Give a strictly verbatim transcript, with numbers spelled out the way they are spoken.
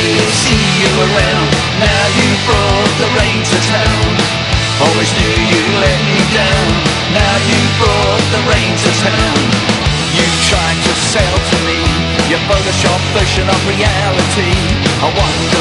see you around. Now you brought the rain to town. Always knew you let me down. Now you brought the rain to town. You tried to sell to me your Photoshop version of reality. I wonder